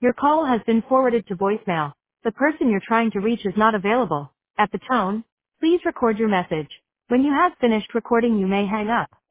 Your call has been forwarded to voicemail. The person you're trying to reach is not available. At the tone, please record your message. When you have finished recording, you may hang up.